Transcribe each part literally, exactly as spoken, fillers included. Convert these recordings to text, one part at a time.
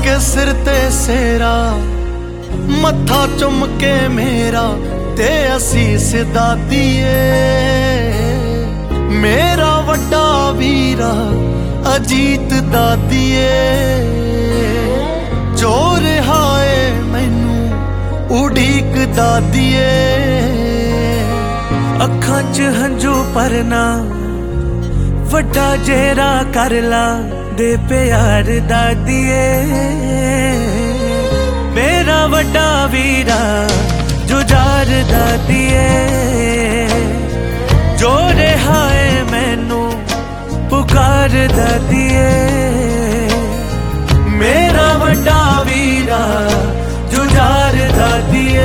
के सिर ते सेरा मत्था चुम के मेरा ते असीस दादीए मेरा वड्डा वीरा अजीत दादीए जो रिहाए मैनू उड़ीक दादीए अखां च हंजू भरना वड्डा जेरा कर ला दे प्यार दादीए मेरा वड्डा वीरा जुजार दादीए जो रिहाए मैनू पुकार दादीए मेरा वड्डा वीरा जुजार दादीए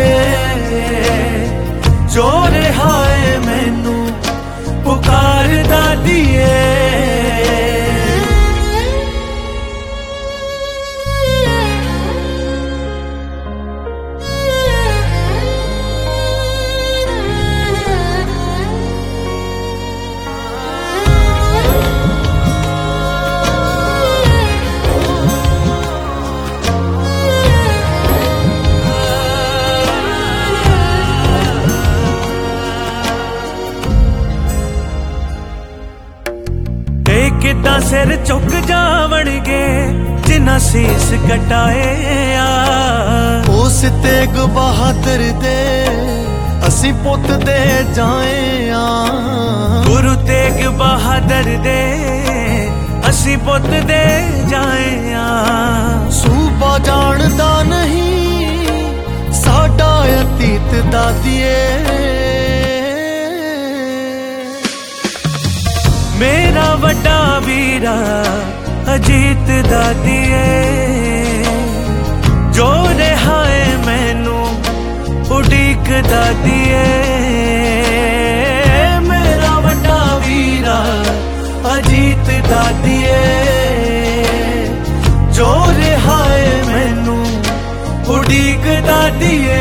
जो रिहाए मैनू पुकार दादीए किदा सिर चुक जावणगे जिन्ना शीस कटाए आ उस तेग बहादुर दे असी पुत दे जाए आ गुरु तेग बहादुर दे असी पुत दे जाए आ सूबा जानदा नहीं साडा अतीत दादीए मेरा वड्डा वीरा अजीत दादीए जो रिहाए मैनू उड़ीक दादीए मेरा वड्डा वीरा अजीत दादीए जो रिहाए मैनू उड़ीक दादीए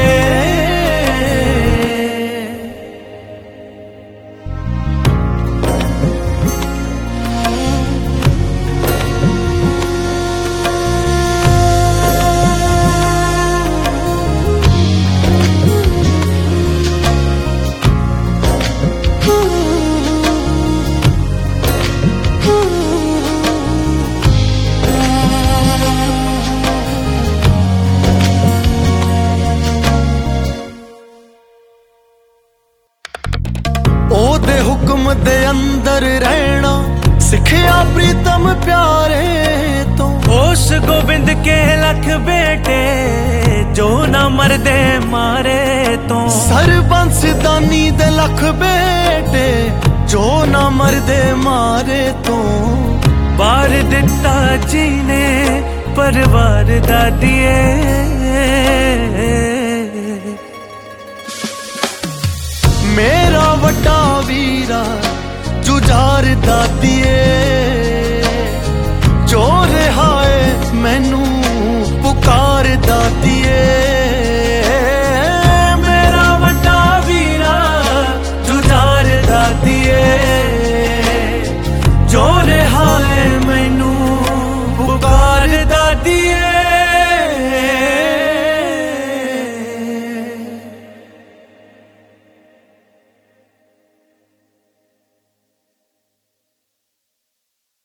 ओदे हुक्म दे अंदर रहना सिखिया प्रीतम प्यारे तो उस गोबिंद के लख बेटे जो ना मरदे मारे तो सरबंस दानी दे लख बेटे जो ना मरदे मारे तो बार दिता जी ने परवार दादीए मेरा वड्डा वीरा जुजार दादीए जो रिहाए मैनू पुकार दादी